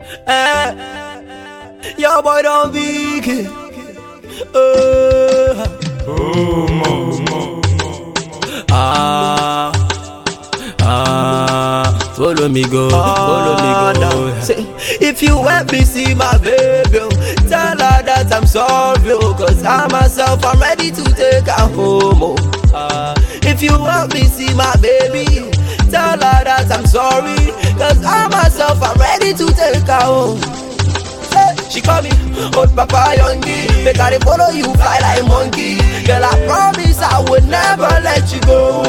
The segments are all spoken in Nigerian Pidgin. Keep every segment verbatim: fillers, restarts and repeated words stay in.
Eh, your boy don't big it. Uh, Oh, mo, mo, mo. ah, ah, follow me go, follow me go. Say, if you want me see my baby, tell her that I'm sorry, oh, cause I myself I'm ready to take her home. Oh. Ah, if you want me see my baby, tell her that I'm sorry, cause I myself I'm ready to take her home. She call me old Papa Youngie, make her dey follow you fly like monkey. Girl, I promise I would never let you go.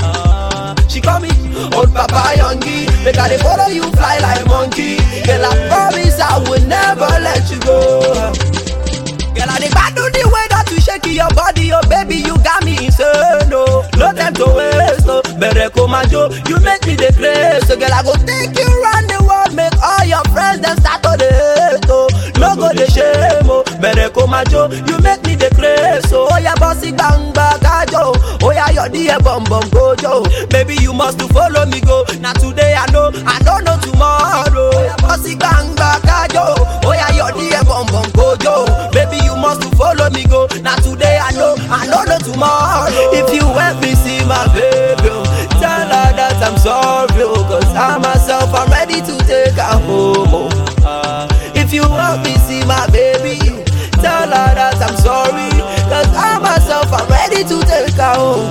She call me old Papa Youngie, make her dey follow you fly like monkey. Girl, I promise I would never let you go. Girl, I dey gbadun the way that you shake your body, oh baby, you got me insane, no, no time to waste, no. Bere ko majo, you make me dey craze, so girl, I go take you round the world, make all your friends them start to dey hate, oh. No go dey shame, oh. Bere ko majo, you make me dey craze, so oh yeah, bossy banga kajo, oh yeah, your dear bum bum gojo, baby you must to follow me go. Now today I know, I don't know tomorrow. Oh yeah, bossy banga kajo, oh yeah, your dear bum bum gojo, baby you must to follow me go. Now today I know, I don't know tomorrow. If you want me see my baby, tell her that I'm sorry, cause I myself I'm ready to take her home. Uh, if you want me see my baby, tell her that I'm sorry, cause I myself I'm ready to take her home.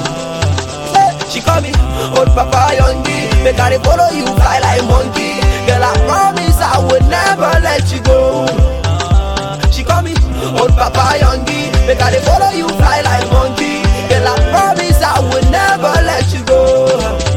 She call me old Papa Youngie, make her dey follow you fly like monkey. Girl, I promise I would never let you go. She call me old Papa Youngie, make her dey follow you fly like monkey. Girl, I promise I would never let you go.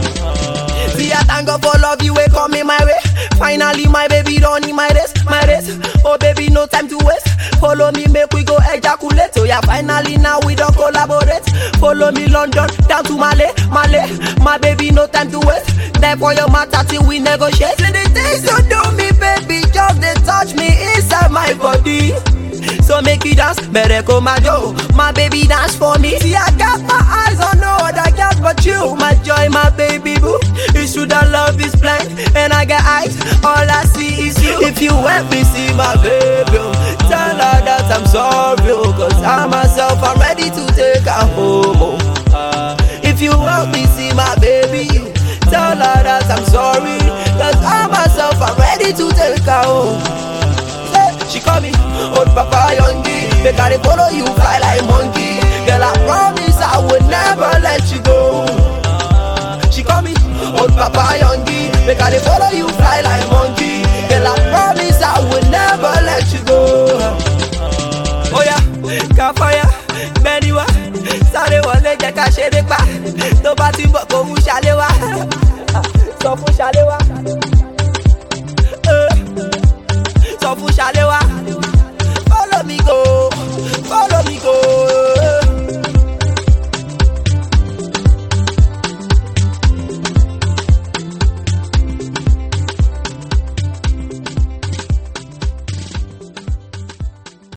See, I thank God for love you way coming my way. Finally, my baby don't need my race, my race. Oh baby, no time to waste. Follow me, make we go ejaculate. So yeah, finally now we don't collaborate. Follow me London down to Malay, Malay. My baby, no time to waste. Therefore your matter till we negotiate. See the things you do me, baby, just they touch me inside my body. So make you dance, better come my dough. My baby dance for me. See, I got my eyes on no other girl but you. My joy, my baby boo. It's true that love is blind, and I got eyes, all I see is you. If you want me see my baby, tell her that I'm sorry, cause I myself I'm ready to take her home. Uh, if you want me see my baby, tell her that I'm sorry, cause I myself I'm ready to take her home. She call me old Papa Youngie, make her dey follow you fly like monkey. Girl, I promise I would never let you go. She call me old Papa Youngie, make her dey follow you fly like monkey. Girl, I promise I would never let you go. Oh yeah, Kafaya, Beniwa, sáré wọlé jẹ́ ká ṣeré pa. Tó bá ti ń bọ̀ kó mú ṣàlẹ́ wá, sọ fún ṣàlẹ́ wá.